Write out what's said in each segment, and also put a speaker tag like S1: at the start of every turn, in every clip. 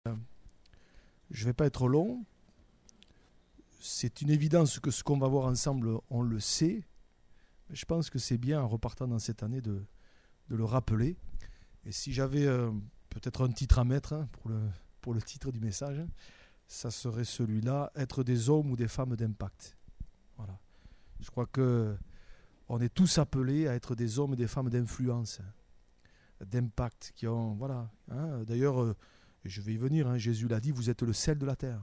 S1: Je ne vais pas être long. C'est une évidence que ce qu'on va voir ensemble, on le sait. Mais je pense que c'est bien, en repartant dans cette année, de le rappeler. Et si j'avais peut-être un titre à mettre pour le titre du message, ça serait celui-là, être des hommes ou des femmes d'impact. Voilà. Je crois qu'on est tous appelés à être des hommes et des femmes d'influence, d'impact, qui ont, voilà. D'ailleurs, je vais y venir, Jésus l'a dit, vous êtes le sel de la terre.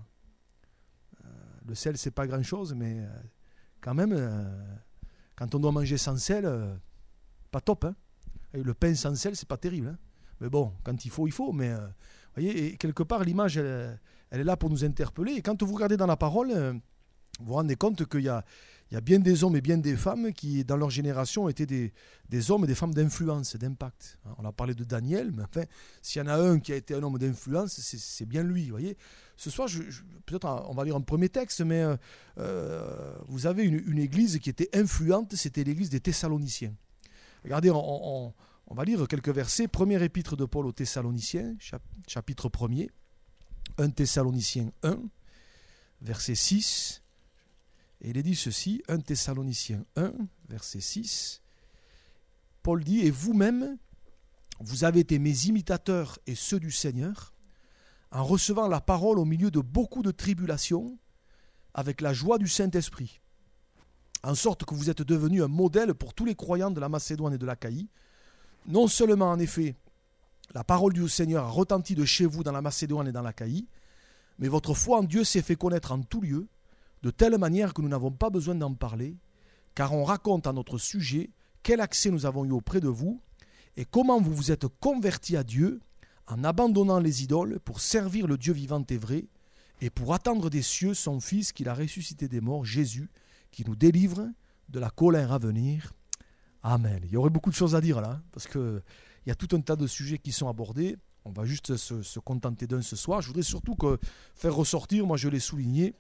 S1: Le sel, c'est pas grand-chose, mais quand même, quand on doit manger sans sel, pas top. Et le pain sans sel, c'est pas terrible. Mais bon, quand il faut. Mais voyez, et quelque part, l'image, elle est là pour nous interpeller. Et quand vous regardez dans la parole, vous vous rendez compte qu'il y a bien des hommes et bien des femmes qui, dans leur génération, étaient des hommes et des femmes d'influence, d'impact. On a parlé de Daniel, mais enfin, s'il y en a un qui a été un homme d'influence, c'est bien lui. Voyez. Ce soir, peut-être on va lire un premier texte, mais vous avez une église qui était influente, c'était l'église des Thessaloniciens. Regardez, on va lire quelques versets. Première épître de Paul aux Thessaloniciens, chapitre 1er, 1 Thessaloniciens 1, verset 6. Et il est dit ceci, 1 Thessaloniciens 1, verset 6. Paul dit, « Et vous-même, vous avez été mes imitateurs et ceux du Seigneur, en recevant la parole au milieu de beaucoup de tribulations, avec la joie du Saint-Esprit, en sorte que vous êtes devenus un modèle pour tous les croyants de la Macédoine et de l'Achaïe. Non seulement, en effet, la parole du Seigneur a retenti de chez vous dans la Macédoine et dans l'Achaïe, mais votre foi en Dieu s'est fait connaître en tout lieu, de telle manière que nous n'avons pas besoin d'en parler, car on raconte à notre sujet quel accès nous avons eu auprès de vous, et comment vous vous êtes convertis à Dieu, en abandonnant les idoles pour servir le Dieu vivant et vrai, et pour attendre des cieux son Fils qu'il a ressuscité des morts, Jésus, qui nous délivre de la colère à venir. Amen. Il y aurait beaucoup de choses à dire là, parce qu'il y a tout un tas de sujets qui sont abordés. On va juste se contenter d'un ce soir. Je voudrais surtout faire ressortir, moi je l'ai souligné,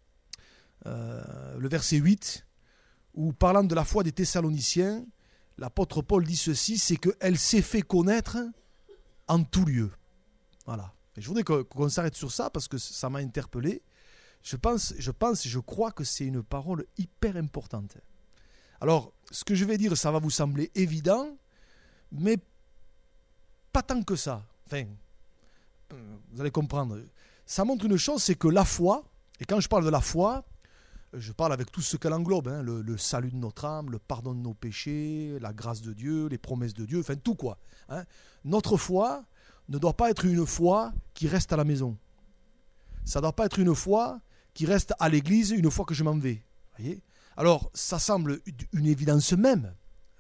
S1: le verset 8, où parlant de la foi des Thessaloniciens, l'apôtre Paul dit ceci, c'est qu'elle s'est fait connaître en tout lieu. Voilà. Et je voudrais qu'on s'arrête sur ça, parce que ça m'a interpellé. Je crois que c'est une parole hyper importante. Alors, ce que je vais dire, ça va vous sembler évident, mais pas tant que ça. Enfin, vous allez comprendre. Ça montre une chose, c'est que la foi, et quand je parle de la foi, je parle avec tout ce qu'elle englobe, le salut de notre âme, le pardon de nos péchés, la grâce de Dieu, les promesses de Dieu, enfin tout quoi. Notre foi ne doit pas être une foi qui reste à la maison. Ça ne doit pas être une foi qui reste à l'église une fois que je m'en vais. Voyez ? Alors, ça semble une évidence même.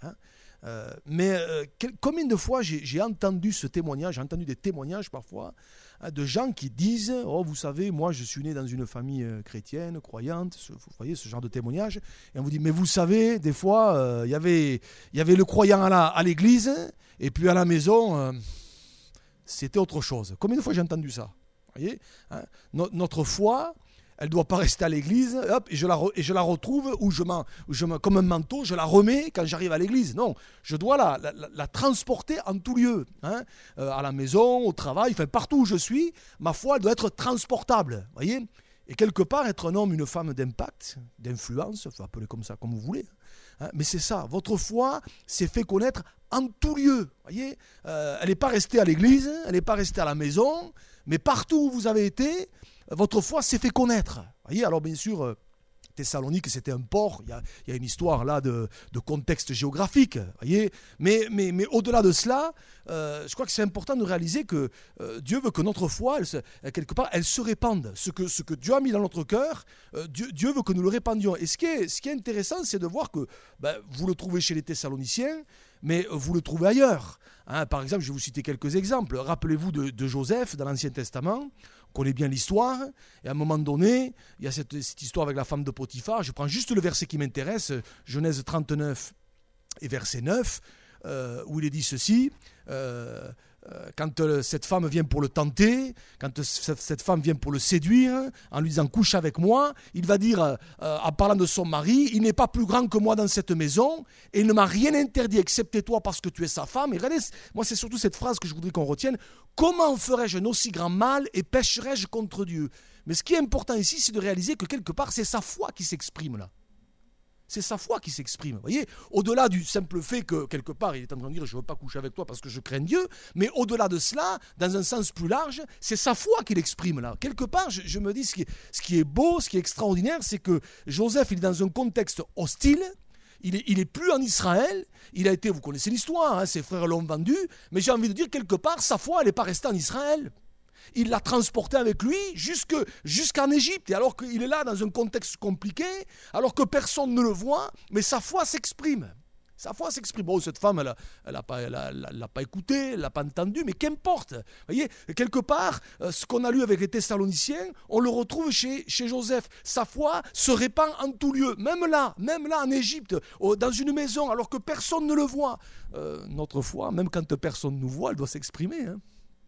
S1: Mais combien de fois j'ai entendu ce témoignage, j'ai entendu des témoignages parfois de gens qui disent « Oh, vous savez, moi je suis né dans une famille chrétienne, croyante », vous voyez ce genre de témoignage. Et on vous dit « Mais vous savez, des fois, il y avait le croyant à l'église, et puis à la maison, c'était autre chose. » Combien de fois j'ai entendu ça ? Vous voyez, notre foi, elle ne doit pas rester à l'église, hop, et je la retrouve, comme un manteau, je la remets quand j'arrive à l'église. Non, je dois la transporter en tout lieu, à la maison, au travail, enfin partout où je suis, ma foi, elle doit être transportable. Voyez, et quelque part, être un homme, une femme d'impact, d'influence, il faut appeler comme ça, comme vous voulez. Mais c'est ça, votre foi s'est fait connaître en tout lieu. Voyez, elle n'est pas restée à l'église, elle n'est pas restée à la maison, mais partout où vous avez été, votre foi s'est fait connaître. Voyez, alors bien sûr, Thessalonique, c'était un port. Il y a une histoire là de contexte géographique. Voyez, mais au-delà de cela, je crois que c'est important de réaliser que Dieu veut que notre foi, quelque part, elle se répande. Ce que Dieu a mis dans notre cœur, Dieu veut que nous le répandions. Et ce qui est intéressant, c'est de voir que vous le trouvez chez les Thessaloniciens, mais vous le trouvez ailleurs. Par exemple, je vais vous citer quelques exemples. Rappelez-vous de Joseph dans l'Ancien Testament. On connaît bien l'histoire, et à un moment donné, il y a cette histoire avec la femme de Potiphar. Je prends juste le verset qui m'intéresse, Genèse 39 et verset 9, où il est dit ceci, cette femme vient pour le tenter, quand cette femme vient pour le séduire, en lui disant couche avec moi, il va dire, en parlant de son mari, il n'est pas plus grand que moi dans cette maison, et il ne m'a rien interdit excepté toi parce que tu es sa femme. Et regardez, moi c'est surtout cette phrase que je voudrais qu'on retienne, comment ferais-je un aussi grand mal et pécherais-je contre Dieu? Mais ce qui est important ici, c'est de réaliser que quelque part, c'est sa foi qui s'exprime là. C'est sa foi qui s'exprime. Vous voyez, au-delà du simple fait que, quelque part, il est en train de dire « je ne veux pas coucher avec toi parce que je crains Dieu », mais au-delà de cela, dans un sens plus large, c'est sa foi qu'il exprime là. Quelque part, je me dis, ce qui est beau, ce qui est extraordinaire, c'est que Joseph, il est dans un contexte hostile, il est plus en Israël, il a été, vous connaissez l'histoire, hein, ses frères l'ont vendu, mais j'ai envie de dire, quelque part, sa foi, elle n'est pas restée en Israël. Il l'a transporté avec lui jusqu'en Égypte. Et alors qu'il est là dans un contexte compliqué, alors que personne ne le voit, mais sa foi s'exprime. Sa foi s'exprime. Bon, cette femme, elle l'a pas écouté, elle l'a pas entendu, mais qu'importe. Vous voyez, quelque part, ce qu'on a lu avec les Thessaloniciens, on le retrouve chez Joseph. Sa foi se répand en tout lieu, même là en Égypte, dans une maison, alors que personne ne le voit. Notre foi, même quand personne nous voit, elle doit s'exprimer, hein.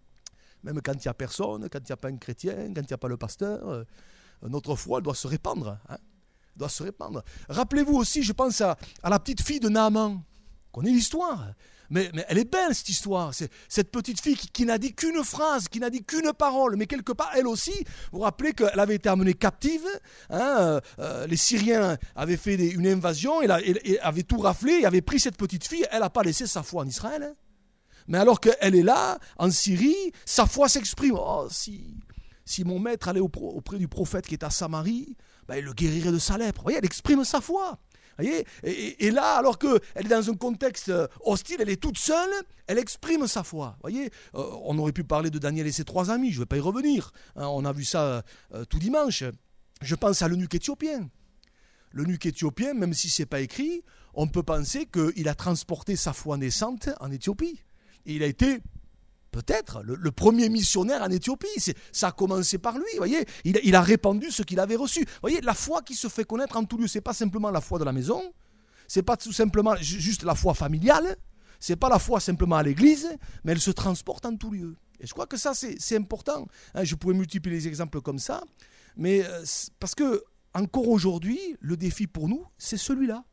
S1: Même quand il n'y a personne, quand il n'y a pas un chrétien, quand il n'y a pas le pasteur, notre foi elle doit se répandre. Hein, doit se répandre. Rappelez-vous aussi, je pense à la petite fille de Naaman. On connaît l'histoire. Mais elle est belle cette histoire. C'est cette petite fille qui n'a dit qu'une phrase, qui n'a dit qu'une parole. Mais quelque part, elle aussi, vous vous rappelez qu'elle avait été amenée captive. Hein, les Syriens avaient fait une invasion, et avaient tout raflé, et avaient pris cette petite fille. Elle n'a pas laissé sa foi en Israël. Hein. Mais alors qu'elle est là, en Syrie, sa foi s'exprime. Oh, si mon maître allait auprès du prophète qui est à Samarie, ben, il le guérirait de sa lèpre. Vous voyez, elle exprime sa foi. Vous voyez, et là, alors qu'elle est dans un contexte hostile, elle est toute seule, elle exprime sa foi. Vous voyez, on aurait pu parler de Daniel et ses 3 amis, je ne vais pas y revenir. Hein, on a vu ça tout dimanche. Je pense à l'eunuque éthiopien. L'eunuque éthiopien, même si ce n'est pas écrit, on peut penser qu'il a transporté sa foi naissante en Éthiopie. Et il a été peut-être le premier missionnaire en Éthiopie. Ça a commencé par lui, voyez. Il a répandu ce qu'il avait reçu. Voyez, la foi qui se fait connaître en tout lieu, ce n'est pas simplement la foi de la maison, ce n'est pas tout simplement juste la foi familiale, ce n'est pas la foi simplement à l'église, mais elle se transporte en tout lieu. Et je crois que ça, c'est important. Hein, je pourrais multiplier les exemples comme ça, mais parce que, encore aujourd'hui, le défi pour nous, c'est celui-là.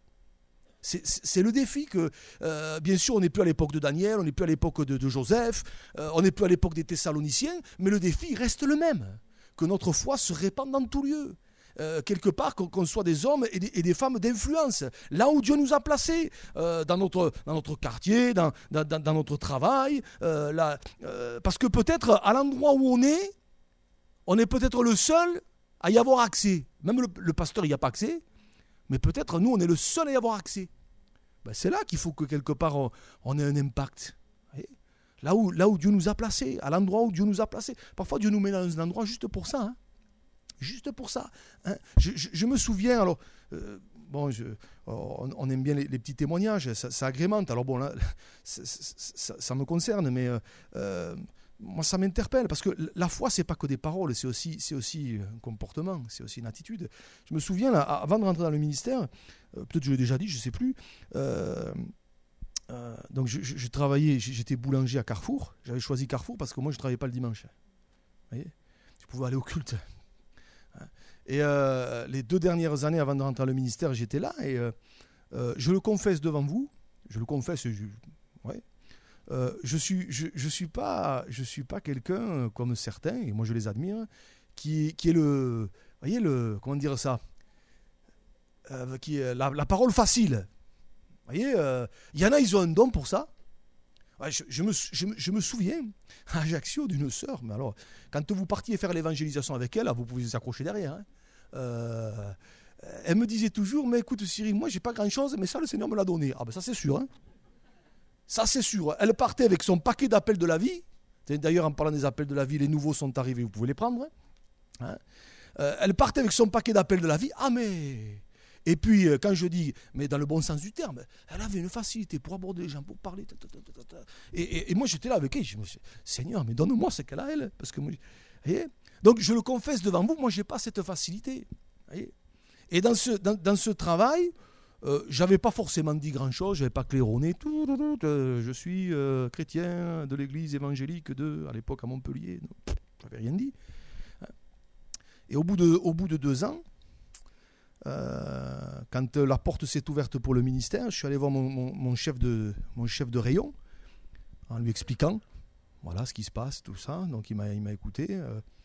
S1: C'est le défi que, bien sûr, on n'est plus à l'époque de Daniel, on n'est plus à l'époque de Joseph, on n'est plus à l'époque des Thessaloniciens, mais le défi reste le même, que notre foi se répande dans tout lieu. Quelque part, qu'on soit des hommes et des femmes d'influence, là où Dieu nous a placés, dans notre quartier, dans notre travail, parce que peut-être à l'endroit où on est peut-être le seul à y avoir accès. Même le pasteur n'y a pas accès, mais peut-être nous, on est le seul à y avoir accès. Ben, c'est là qu'il faut que quelque part, on ait un impact. Là où Dieu nous a placés, à l'endroit où Dieu nous a placés. Parfois, Dieu nous met dans un endroit juste pour ça. Hein. Juste pour ça. Hein. Je me souviens, alors, on aime bien les petits témoignages, ça agrémente. Alors bon, là, ça me concerne, mais moi, ça m'interpelle, parce que la foi, c'est pas que des paroles, c'est aussi un comportement, c'est aussi une attitude. Je me souviens, là, avant de rentrer dans le ministère, peut-être que je l'ai déjà dit, je ne sais plus, donc je travaillais, j'étais boulanger à Carrefour, j'avais choisi Carrefour parce que moi, je ne travaillais pas le dimanche. Vous voyez, je pouvais aller au culte. Et les 2 dernières années, avant de rentrer dans le ministère, j'étais là, et je le confesse devant vous, je suis pas quelqu'un comme certains, et moi je les admire, qui est comment dire ça, qui est la parole facile. Vous voyez, il y en a, ils ont un don pour ça. Ouais, je me souviens à Ajaccio d'une sœur, mais alors, quand vous partiez faire l'évangélisation avec elle, vous pouvez vous accrocher derrière. Hein. Elle me disait toujours, mais écoute Cyril, moi j'ai pas grand chose, mais ça le Seigneur me l'a donné. Ah ben ça c'est sûr, hein. Ça, c'est sûr. Elle partait avec son paquet d'appels de la vie. D'ailleurs, en parlant des appels de la vie, les nouveaux sont arrivés, vous pouvez les prendre. Hein. Elle partait avec son paquet d'appels de la vie. Ah, mais... Et puis, quand je dis, mais dans le bon sens du terme, elle avait une facilité pour aborder les gens, pour parler. Et moi, j'étais là avec elle. Je me suis dit, Seigneur, mais donne-moi ce qu'elle a, elle. Parce que moi, donc, je le confesse devant vous, moi, je n'ai pas cette facilité. Et dans ce travail... J'avais pas forcément dit grand-chose, j'avais pas claironné. Je suis chrétien de l'église évangélique à l'époque à Montpellier. J'avais rien dit. Et au bout de 2 ans, quand la porte s'est ouverte pour le ministère, je suis allé voir mon chef de rayon en lui expliquant voilà ce qui se passe, tout ça. Donc il m'a écouté.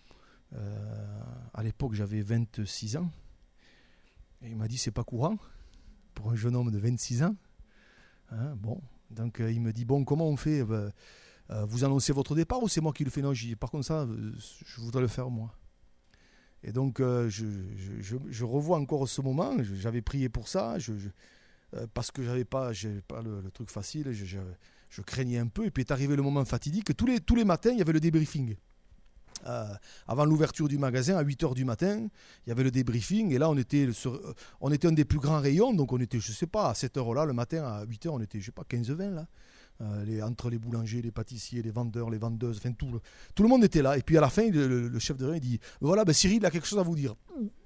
S1: À l'époque, j'avais 26 ans. Et il m'a dit c'est pas courant pour un jeune homme de 26 ans. Hein, bon, donc il me dit bon, comment on fait vous annoncez votre départ ou c'est moi qui le fais? Non, j'ai dit par contre ça, je voudrais le faire moi. Et donc je revois encore ce moment. J'avais prié pour ça, parce que j'avais pas le truc facile. Je craignais un peu. Et puis est arrivé le moment fatidique. Tous les matins, il y avait le débriefing. Avant l'ouverture du magasin, à 8h du matin, il y avait le débriefing. Et là, on était un des plus grands rayons. Donc on était, je sais pas, à cette heure-là, le matin, à 8h, on était, je sais pas, 15-20 là. Entre les boulangers, les pâtissiers, les vendeurs, les vendeuses, enfin tout le monde était là. Et puis à la fin, le chef de rayon dit voilà, Cyril a quelque chose à vous dire.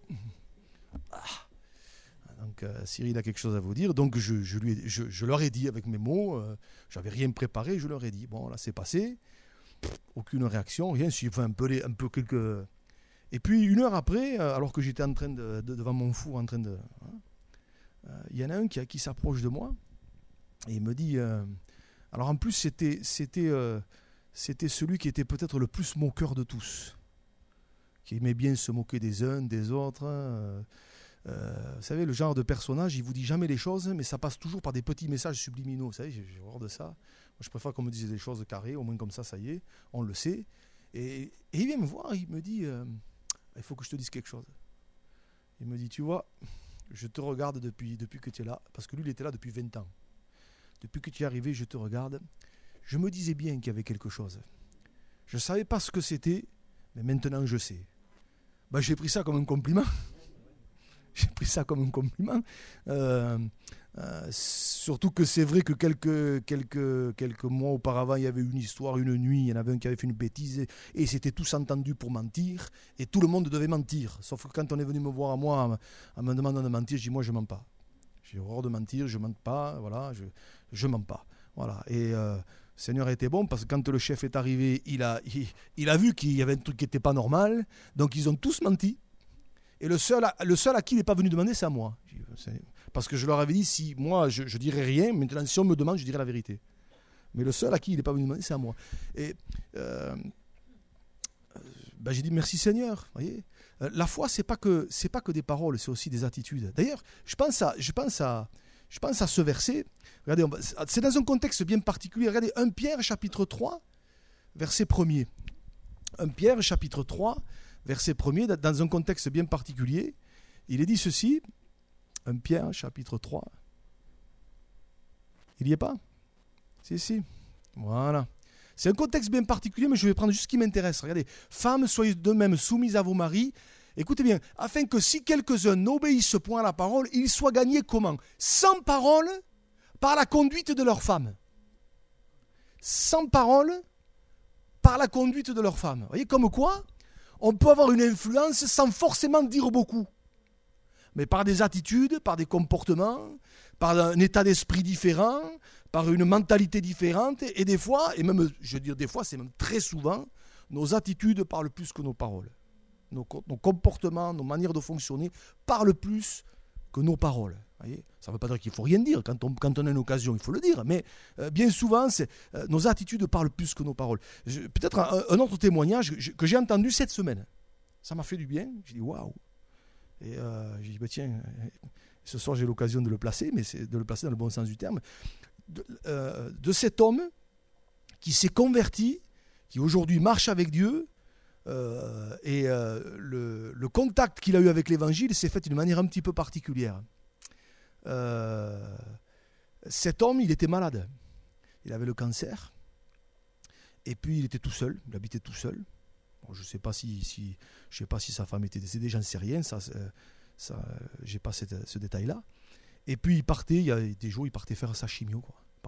S1: Donc Cyril a quelque chose à vous dire. Donc je leur ai dit avec mes mots, j'avais rien préparé, je leur ai dit bon là c'est passé, aucune réaction, rien. J'ai fait un peu quelques. Et puis 1 heure après, alors que j'étais en train devant mon four en train de, il y en a un qui s'approche de moi et il me dit. Alors en plus, c'était celui qui était peut-être le plus moqueur de tous, qui aimait bien se moquer des uns, des autres. Vous savez, le genre de personnage, il vous dit jamais les choses, mais ça passe toujours par des petits messages subliminaux. Vous savez, j'ai horreur de ça. Moi, je préfère qu'on me dise des choses carrées, au moins comme ça y est, on le sait. Et il vient me voir, il me dit, il faut que je te dise quelque chose. Il me dit, tu vois, je te regarde depuis que tu es là, parce que lui, il était là depuis 20 ans. Depuis que tu es arrivé, je te regarde. Je me disais bien qu'il y avait quelque chose. Je ne savais pas ce que c'était, mais maintenant je sais. Ben, j'ai pris ça comme un compliment. J'ai pris ça comme un compliment. Surtout que c'est vrai que quelques mois auparavant, il y avait une histoire, une nuit, il y en avait un qui avait fait une bêtise et c'était tous entendus pour mentir et tout le monde devait mentir. Sauf que quand on est venu me voir à moi en me demandant de mentir, je dis moi je ne mens pas. J'ai horreur de mentir, je ne mens pas, voilà, je mens pas. Voilà. Et le Seigneur a été bon parce que quand le chef est arrivé, il a vu qu'il y avait un truc qui n'était pas normal, donc ils ont tous menti. Et le seul à qui il n'est pas venu demander, c'est à moi. Parce que je leur avais dit, si moi je dirais rien, maintenant si on me demande, je dirais la vérité. Mais le seul à qui il n'est pas venu demander, c'est à moi. Et j'ai dit merci Seigneur, voyez. La foi, c'est pas que des paroles, c'est aussi des attitudes. D'ailleurs, je pense à ce verset. Regardez, c'est dans un contexte bien particulier. Regardez, 1 Pierre chapitre 3, verset 1er. 1 Pierre chapitre 3, verset 1er, dans un contexte bien particulier. Il est dit ceci, 1 Pierre chapitre 3. Il n'y est pas? Si. Voilà. C'est un contexte bien particulier, mais je vais prendre juste ce qui m'intéresse. Regardez, femmes, soyez de même soumises à vos maris. Écoutez bien, afin que si quelques-uns n'obéissent point à la parole, ils soient gagnés comment? Sans parole, par la conduite de leur femme. Sans parole, par la conduite de leur femme. Vous voyez, comme quoi, on peut avoir une influence sans forcément dire beaucoup. Mais par des attitudes, par des comportements, par un état d'esprit différent, par une mentalité différente, et des fois, et même, je veux dire des fois, c'est même très souvent, nos attitudes parlent plus que nos paroles. Nos comportements, nos manières de fonctionner parlent plus que nos paroles. Voyez, ça ne veut pas dire qu'il ne faut rien dire. Quand on a une occasion, il faut le dire. Mais bien souvent, nos attitudes parlent plus que nos paroles. Peut-être un autre témoignage que j'ai entendu cette semaine. Ça m'a fait du bien. J'ai dit waouh. Et j'ai dit tiens, ce soir j'ai l'occasion de le placer, mais c'est de le placer dans le bon sens du terme. De cet homme qui s'est converti, qui aujourd'hui marche avec Dieu, et le contact qu'il a eu avec l'évangile s'est fait d'une manière un petit peu particulière. Cet homme, il était malade. Il avait le cancer. Et puis il était tout seul. Il habitait tout seul. Bon, je ne sais pas si sa femme était décédée, j'en sais rien. J'ai pas ce détail-là. Et puis il partait, il y a des jours, il partait faire sa chimio.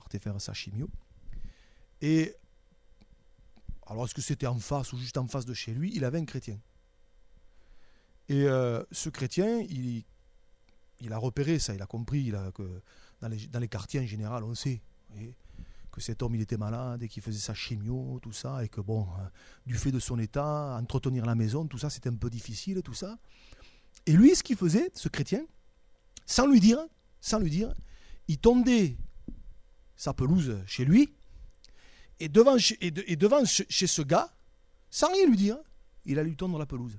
S1: Et alors, est-ce que c'était en face ou juste en face de chez lui? Il avait un chrétien. Et ce chrétien, il il a repéré ça, il a compris que dans les quartiers en général, on sait, vous voyez, que cet homme il était malade et qu'il faisait sa chimio, tout ça, et que bon, du fait de son état, entretenir la maison, tout ça, c'était un peu difficile, tout ça. Et lui, ce qu'il faisait, ce chrétien, sans lui dire, il tondait sa pelouse chez lui, et devant chez ce gars, sans rien lui dire, il allait lui tondre la pelouse.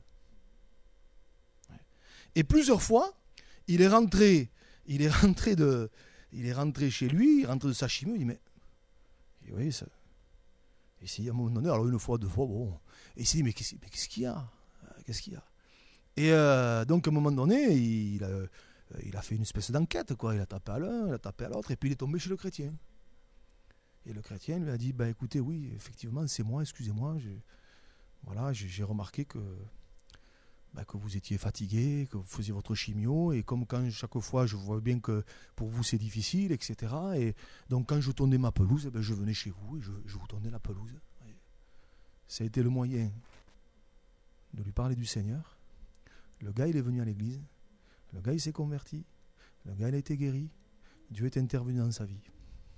S1: Et plusieurs fois, il est rentré chez lui, il est rentré de sa chimio, il dit mais oui, ça. Et c'est à un moment donné, alors une fois, deux fois, bon. Et il s'est dit mais qu'est-ce qu'il y a? Qu'est-ce qu'il y a? Et donc à un moment donné, il a fait une espèce d'enquête, quoi. Il a tapé à l'un, il a tapé à l'autre, et puis il est tombé chez le chrétien. Et le chrétien lui a dit bah écoutez, oui, effectivement, c'est moi, excusez-moi, j'ai remarqué que vous étiez fatigué, que vous faisiez votre chimio, et comme quand chaque fois je vois bien que pour vous c'est difficile, etc. Et donc quand je tondais ma pelouse, je venais chez vous et je vous tondais la pelouse. Ça a été le moyen de lui parler du Seigneur. Le gars il est venu à l'église, le gars il s'est converti, le gars il a été guéri, Dieu est intervenu dans sa vie.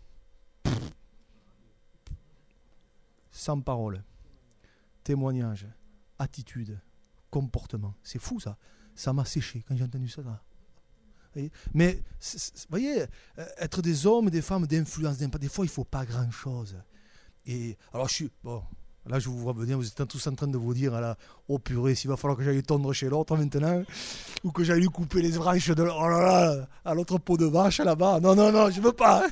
S1: Sans parole, témoignage, attitude, comportement. C'est fou ça. Ça m'a séché quand j'ai entendu ça. Mais, vous voyez, être des hommes et des femmes d'influence, des fois il ne faut pas grand-chose. Et alors là je vous vois venir, vous êtes tous en train de vous dire, là, oh purée, s'il va falloir que j'aille tondre chez l'autre maintenant, ou que j'aille lui couper les branches de, oh là là, à l'autre pot de vache là-bas. Non, je ne veux pas.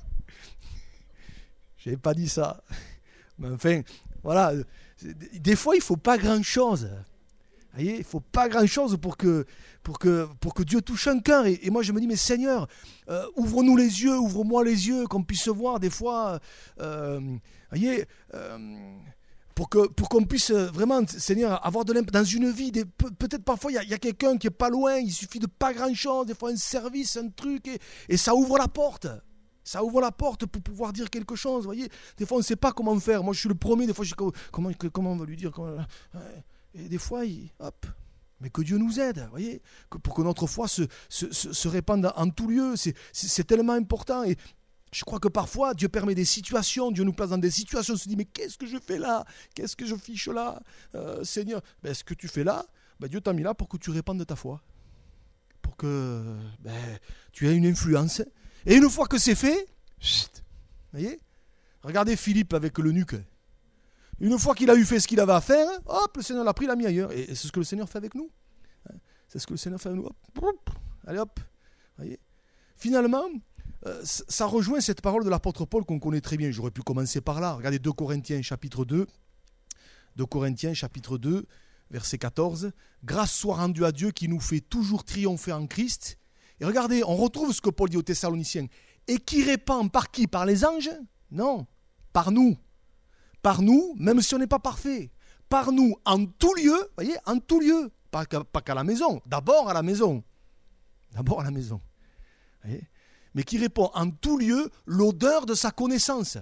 S1: Je n'ai pas dit ça. Mais enfin, voilà, des fois il ne faut pas grand-chose. Vous voyez, il ne faut pas grand-chose pour que Dieu touche un cœur. Et moi, je me dis, mais Seigneur, ouvre-nous les yeux, ouvre-moi les yeux, qu'on puisse voir des fois, voyez, pour qu'on puisse vraiment, Seigneur, avoir de l'impact dans une vie. Peut-être parfois, il y a quelqu'un qui n'est pas loin, il suffit de pas grand-chose, des fois un service, un truc, et ça ouvre la porte. Ça ouvre la porte pour pouvoir dire quelque chose, vous voyez. Des fois, on ne sait pas comment faire. Moi, je suis le premier, des fois, comment on va lui dire et des fois, hop, mais que Dieu nous aide, voyez, pour que notre foi se répande en tout lieu. C'est tellement important. Et je crois que parfois, Dieu permet des situations, Dieu nous place dans des situations, on se dit, mais qu'est-ce que je fais là? Qu'est-ce que je fiche là? Seigneur, ce que tu fais là, Dieu t'a mis là pour que tu répandes ta foi. Pour que tu aies une influence. Et une fois que c'est fait, voyez, regardez Philippe avec l'eunuque. Une fois qu'il a eu fait ce qu'il avait à faire, hop, le Seigneur l'a pris, l'a mis ailleurs. Et c'est ce que le Seigneur fait avec nous. C'est ce que le Seigneur fait avec nous. Hop, allez hop. Voyez. Finalement, ça rejoint cette parole de l'apôtre Paul qu'on connaît très bien. J'aurais pu commencer par là. Regardez 2 Corinthiens chapitre 2. 2 Corinthiens chapitre 2, verset 14. Grâce soit rendue à Dieu qui nous fait toujours triompher en Christ. Et regardez, on retrouve ce que Paul dit aux Thessaloniciens. Et qui répand par qui? Par les anges? Non, par nous. Par nous, même si on n'est pas parfait. Par nous, en tout lieu, voyez, en tout lieu. Pas qu'à la maison, d'abord à la maison. D'abord à la maison. Voyez, mais qui répond en tout lieu l'odeur de sa connaissance.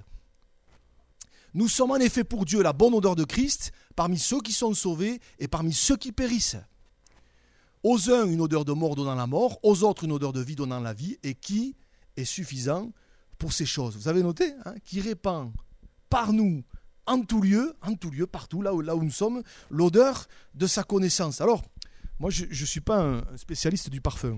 S1: Nous sommes en effet pour Dieu la bonne odeur de Christ parmi ceux qui sont sauvés et parmi ceux qui périssent. Aux uns, une odeur de mort donnant la mort, aux autres, une odeur de vie donnant la vie, et qui est suffisant pour ces choses. Vous avez noté, qui répand par nous, en tout lieu, partout, là où nous sommes, l'odeur de sa connaissance. Alors, moi, je ne suis pas un spécialiste du parfum.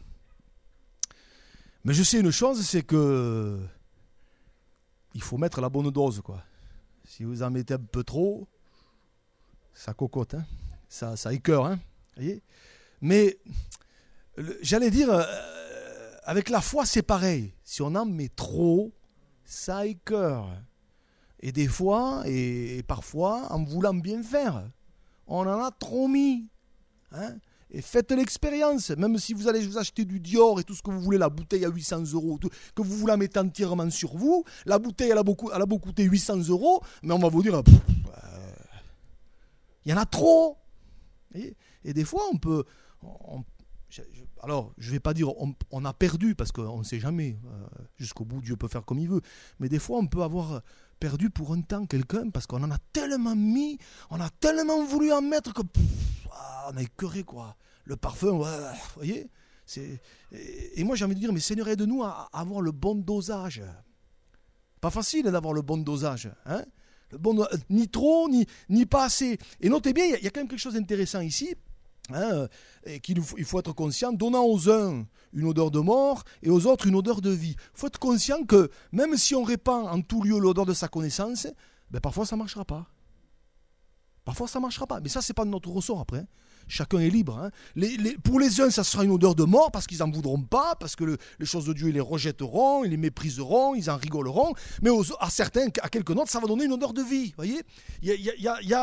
S1: Mais je sais une chose, c'est que il faut mettre la bonne dose, quoi. Si vous en mettez un peu trop, ça cocotte, ça écœure, voyez. Mais j'allais dire, avec la foi, c'est pareil. Si on en met trop, ça écœure. Et des fois, et parfois, en voulant bien faire, on en a trop mis. Et faites l'expérience. Même si vous allez vous acheter du Dior et tout ce que vous voulez, la bouteille à 800 €, que vous vous la mettez entièrement sur vous, la bouteille, elle a beau coûter 800 €, mais on va vous dire, il y en a trop. Et des fois, on peut... alors, je ne vais pas dire on a perdu, parce qu'on ne sait jamais. Jusqu'au bout, Dieu peut faire comme il veut. Mais des fois, on peut avoir perdu pour un temps quelqu'un, parce qu'on en a tellement mis, on a tellement voulu en mettre que on a écœuré, quoi. Le parfum, vous voyez, Et moi j'ai envie de dire, mais Seigneur, aide-nous à avoir le bon dosage. Pas facile d'avoir le bon dosage. Hein, ni trop, ni pas assez. Et notez bien, il y a quand même quelque chose d'intéressant ici. Hein, et il faut être conscient, donnant aux uns une odeur de mort et aux autres une odeur de vie. Il faut être conscient que même si on répand en tout lieu l'odeur de sa connaissance, parfois ça ne marchera pas. Parfois ça ne marchera pas. Mais ça, ce n'est pas de notre ressort après. Chacun est libre. Hein. Pour les uns, ça sera une odeur de mort parce qu'ils n'en voudront pas, parce que les choses de Dieu, ils les rejetteront, ils les mépriseront, ils en rigoleront. Mais à certains, à quelques autres, ça va donner une odeur de vie. Voyez, il y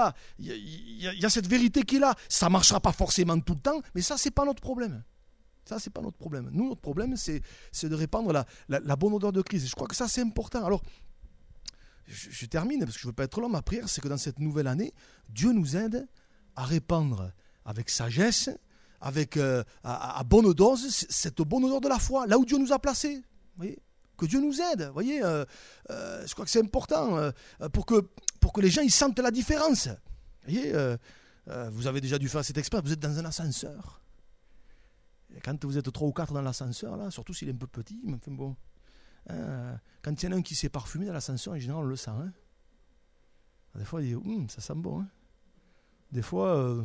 S1: a cette vérité qui est là. Ça ne marchera pas forcément tout le temps, mais ça, ce n'est pas notre problème. Ça, c'est pas notre problème. Nous, notre problème, c'est de répandre la bonne odeur de Christ. Et je crois que ça, c'est important. Alors, je termine, parce que je ne veux pas être long. Ma prière, c'est que dans cette nouvelle année, Dieu nous aide à répandre avec sagesse, avec à bonne dose, cette bonne odeur de la foi, là où Dieu nous a placés. Voyez, que Dieu nous aide. Voyez, je crois que c'est important pour que les gens ils sentent la différence. Voyez, vous avez déjà dû faire cette expérience. Vous êtes dans un ascenseur. Et quand vous êtes 3 ou 4 dans l'ascenseur, là, surtout s'il est un peu petit, mais enfin bon, quand il y en a un qui s'est parfumé dans l'ascenseur, en général, on le sent. Hein. Des fois, il dit ça sent bon. Hein. Des fois,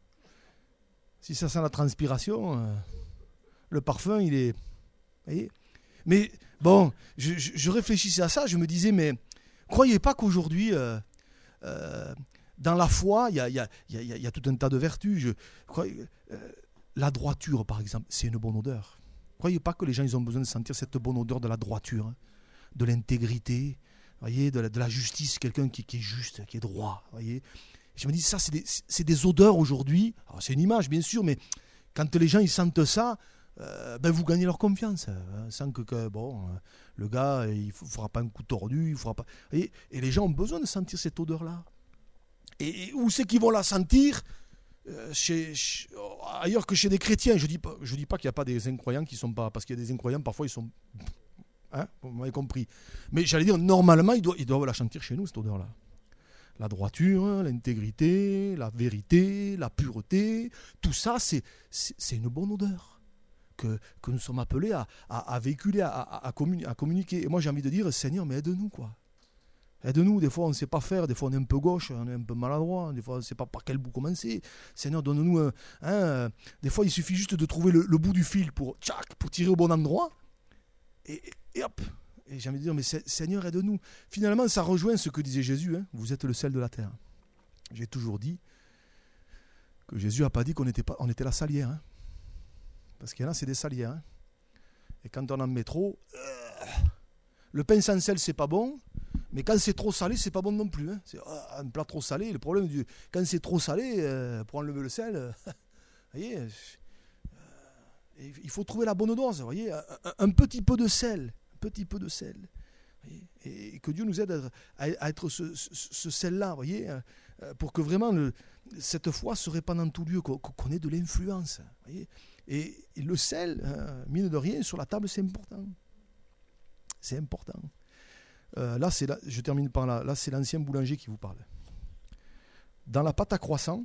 S1: si ça sent la transpiration, le parfum, il est. Vous voyez. Mais bon, je réfléchissais à ça, je me disais, mais croyez pas qu'aujourd'hui, dans la foi, il y a tout un tas de vertus. La droiture, par exemple, c'est une bonne odeur. Croyez pas que les gens ils ont besoin de sentir cette bonne odeur de la droiture, hein, de l'intégrité, voyez, de la justice, quelqu'un qui est juste, qui est droit. Voyez. Je me dis, ça, c'est des odeurs aujourd'hui. Alors, c'est une image, bien sûr, mais quand les gens ils sentent ça, vous gagnez leur confiance. Sans que le gars, il ne fera pas un coup tordu, il fera pas. Voyez. Et les gens ont besoin de sentir cette odeur-là. Et où c'est qu'ils vont la sentir ailleurs que chez des chrétiens. Je dis pas qu'il n'y a pas des incroyants qui sont pas, parce qu'il y a des incroyants parfois ils sont, hein, vous m'avez compris. Mais j'allais dire normalement ils doivent la sentir chez nous cette odeur-là. La droiture, l'intégrité, la vérité, la pureté, tout ça c'est une bonne odeur que nous sommes appelés à véhiculer, à communiquer. Et moi j'ai envie de dire, Seigneur, mais aide-nous quoi. Aide-nous, des fois on ne sait pas faire, des fois on est un peu gauche, on est un peu maladroit, des fois on ne sait pas par quel bout commencer. Seigneur, donne-nous des fois il suffit juste de trouver le bout du fil pour tirer au bon endroit. Et hop. Et j'ai envie de dire, mais Seigneur, aide-nous. Finalement, ça rejoint ce que disait Jésus, hein, vous êtes le sel de la terre. J'ai toujours dit que Jésus n'a pas dit on était la salière. Hein. Parce qu'il y en a, c'est des salières. Hein. Et quand on en met trop, le pain sans sel, c'est pas bon. Mais quand c'est trop salé, c'est pas bon non plus. Hein. C'est un plat trop salé. Le problème, quand c'est trop salé, pour enlever le sel, voyez, il faut trouver la bonne dose. Voyez, un petit peu de sel. Un petit peu de sel. Voyez, et que Dieu nous aide à être ce sel-là, voyez, pour que vraiment cette foi se répande en tout lieu, qu'on ait de l'influence. Voyez. Et le sel, mine de rien, sur la table, c'est important. C'est important. Je termine par là. Là, c'est l'ancien boulanger qui vous parle. Dans la pâte à croissant,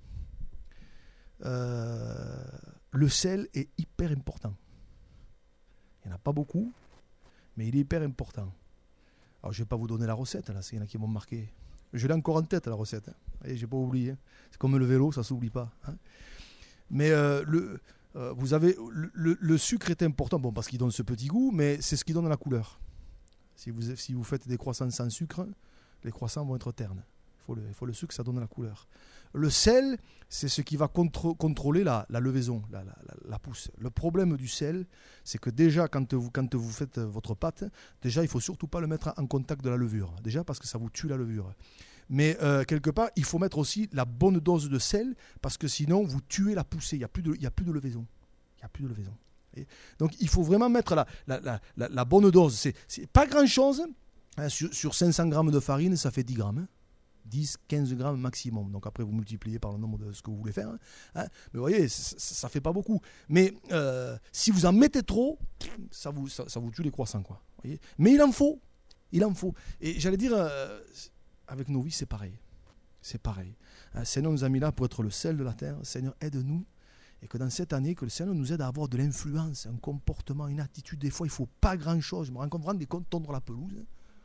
S1: le sel est hyper important. Il n'y en a pas beaucoup, mais il est hyper important. Alors, je ne vais pas vous donner la recette, là, il y en a qui vont marquer. Je l'ai encore en tête, la recette. Hein. Je n'ai pas oublié. Hein. C'est comme le vélo, ça ne s'oublie pas. Hein. Mais vous avez le sucre est important, bon, parce qu'il donne ce petit goût, mais c'est ce qui donne la couleur. Si vous faites des croissants sans sucre, les croissants vont être ternes. Il faut le sucre, ça donne la couleur. Le sel, c'est ce qui va contrôler la levaison, la pousse. Le problème du sel, c'est que déjà, quand vous faites votre pâte, déjà, il ne faut surtout pas le mettre en contact de la levure. Déjà, parce que ça vous tue la levure. Mais quelque part, il faut mettre aussi la bonne dose de sel, parce que sinon, vous tuez la poussée. Il n'y a plus de levaison. Il n'y a plus de levaison. Et donc il faut vraiment mettre la bonne dose. C'est pas grand-chose. Hein, sur 500 grammes de farine, ça fait 10 grammes. Hein. 10, 15 grammes maximum. Donc après, vous multipliez par le nombre de ce que vous voulez faire. Hein. Mais vous voyez, ça fait pas beaucoup. Mais si vous en mettez trop, ça vous tue les croissants. Quoi. Voyez. Mais il en faut. Et j'allais dire, avec nos vies, c'est pareil. C'est pareil. Seigneur nous a mis là pour être le sel de la terre. Seigneur, aide-nous. Et que dans cette année, que le Seigneur nous aide à avoir de l'influence, un comportement, une attitude. Des fois, il ne faut pas grand-chose. Je me rends compte vraiment des comptes tondre la pelouse.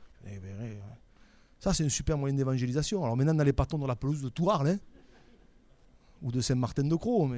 S1: Ça, c'est un super moyen d'évangélisation. Alors maintenant, n'allez pas tondre la pelouse de Touarles, hein, ou de Saint-Martin-de-Croix.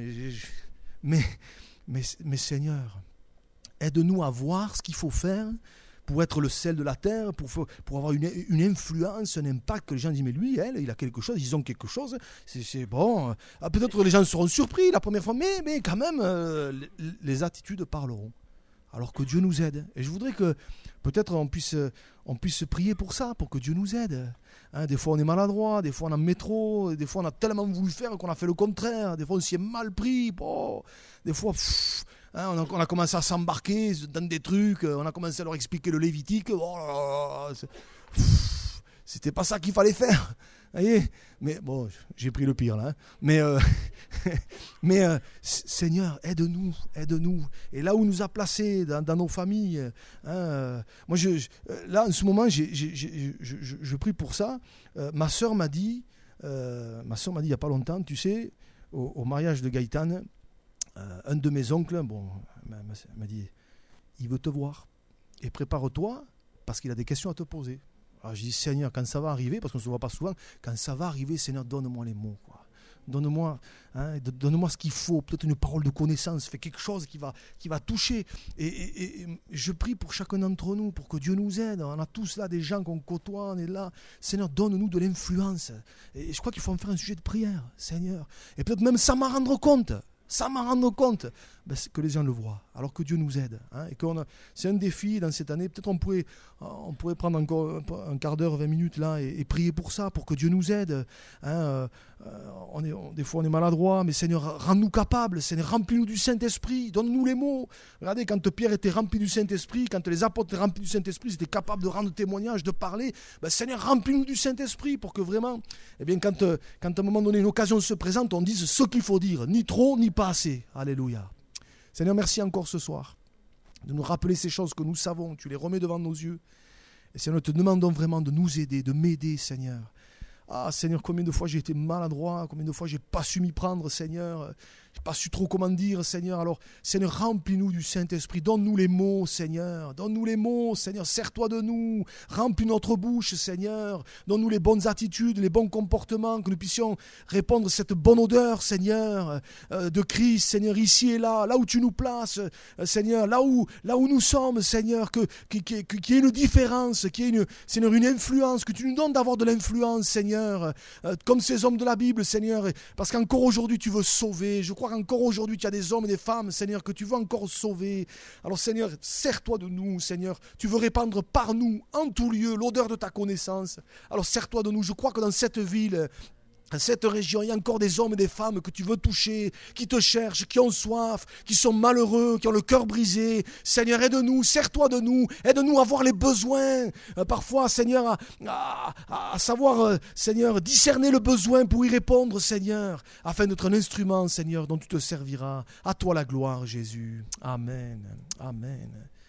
S1: Mais Seigneur, aide-nous à voir ce qu'il faut faire pour être le sel de la terre, pour avoir une influence, un impact, que les gens disent, mais lui, elle, il a quelque chose, ils ont quelque chose, c'est bon. Peut-être les gens seront surpris la première fois, mais quand même, les attitudes parleront. Alors que Dieu nous aide. Et je voudrais que peut-être on puisse prier pour ça, pour que Dieu nous aide. Hein, des fois on est maladroit, des fois on a métro, des fois on a tellement voulu faire qu'on a fait le contraire, des fois on s'y est mal pris, des fois on a commencé à s'embarquer dans des trucs, on a commencé à leur expliquer le Lévitique, c'était pas ça qu'il fallait faire. Voyez, mais bon, j'ai pris le pire là. Mais Seigneur, aide-nous. Et là où nous a placés dans nos familles, moi, là en ce moment, je prie pour ça. Ma sœur m'a dit, il n'y a pas longtemps, tu sais, au mariage de Gaëtan, un de mes oncles, m'a dit, il veut te voir et prépare-toi parce qu'il a des questions à te poser. Alors je dis, Seigneur, quand ça va arriver, parce qu'on ne se voit pas souvent, quand ça va arriver, Seigneur, donne-moi les mots, quoi. Donne-moi ce qu'il faut, peut-être une parole de connaissance, fais quelque chose qui va toucher. Et je prie pour chacun d'entre nous, pour que Dieu nous aide. On a tous là des gens qu'on côtoie, on est là. Seigneur, donne-nous de l'influence. Et je crois qu'il faut en faire un sujet de prière, Seigneur. Et peut-être même ça m'en rendre compte. Que les gens le voient, alors que Dieu nous aide. Hein, et c'est un défi dans cette année. Peut-être on pourrait prendre encore un quart d'heure, 20 minutes là, et prier pour ça, pour que Dieu nous aide. Hein, des fois on est maladroit, mais Seigneur, rends-nous capables. Seigneur, remplis-nous du Saint-Esprit, donne-nous les mots. Regardez, quand Pierre était rempli du Saint-Esprit, quand les apôtres étaient remplis du Saint-Esprit, ils étaient capables de rendre témoignage, de parler. Seigneur, remplis-nous du Saint-Esprit, pour que vraiment, quand à un moment donné une occasion se présente, on dise ce qu'il faut dire, ni trop, ni pas assez. Alléluia. Seigneur, merci encore ce soir de nous rappeler ces choses que nous savons. Tu les remets devant nos yeux. Et Seigneur, nous te demandons vraiment de nous aider, de m'aider, Seigneur. Ah, Seigneur, combien de fois j'ai été maladroit, combien de fois j'ai pas su m'y prendre, Seigneur. J'ai pas su trop comment dire, Seigneur. Alors, Seigneur, remplis-nous du Saint-Esprit. Donne-nous les mots, Seigneur. Donne-nous les mots, Seigneur. Sers-toi de nous. Remplis notre bouche, Seigneur. Donne-nous les bonnes attitudes, les bons comportements, que nous puissions répandre cette bonne odeur, Seigneur, de Christ, Seigneur, ici et là où tu nous places, Seigneur, là où nous sommes, Seigneur, qu'il y ait une différence, qu'il y ait Seigneur, une influence, que tu nous donnes d'avoir de l'influence, Seigneur, comme ces hommes de la Bible, Seigneur, parce qu'encore aujourd'hui tu veux sauver. Je crois qu'encore aujourd'hui, il y a des hommes et des femmes, Seigneur, que tu veux encore sauver. Alors, Seigneur, sers-toi de nous, Seigneur. Tu veux répandre par nous, en tout lieu, l'odeur de ta connaissance. Alors, sers-toi de nous. Je crois que dans cette ville, dans cette région, il y a encore des hommes et des femmes que tu veux toucher, qui te cherchent, qui ont soif, qui sont malheureux, qui ont le cœur brisé. Seigneur, aide-nous, sers-toi de nous, aide-nous à voir les besoins. Parfois, Seigneur, à savoir, Seigneur, discerner le besoin pour y répondre, Seigneur, afin d'être un instrument, Seigneur, dont tu te serviras. À toi la gloire, Jésus. Amen. Amen.